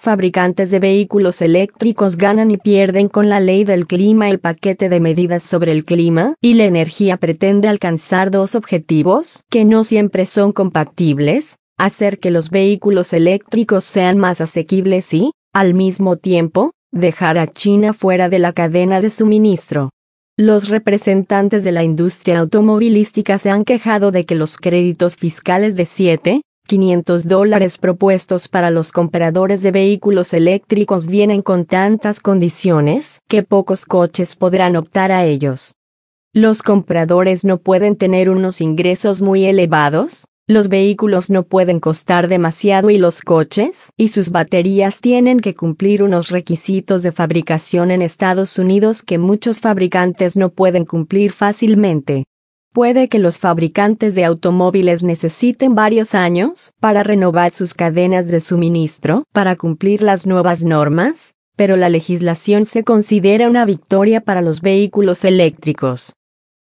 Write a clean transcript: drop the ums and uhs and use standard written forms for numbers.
Fabricantes de vehículos eléctricos ganan y pierden con la ley del clima. El paquete de medidas sobre el clima y la energía pretende alcanzar dos objetivos que no siempre son compatibles: hacer que los vehículos eléctricos sean más asequibles y, al mismo tiempo, dejar a China fuera de la cadena de suministro. Los representantes de la industria automovilística se han quejado de que los créditos fiscales de $7.500 propuestos para los compradores de vehículos eléctricos vienen con tantas condiciones que pocos coches podrán optar a ellos. Los compradores no pueden tener unos ingresos muy elevados, los vehículos no pueden costar demasiado y los coches y sus baterías tienen que cumplir unos requisitos de fabricación en Estados Unidos que muchos fabricantes no pueden cumplir fácilmente. Puede que los fabricantes de automóviles necesiten varios años para renovar sus cadenas de suministro para cumplir las nuevas normas, pero la legislación se considera una victoria para los vehículos eléctricos.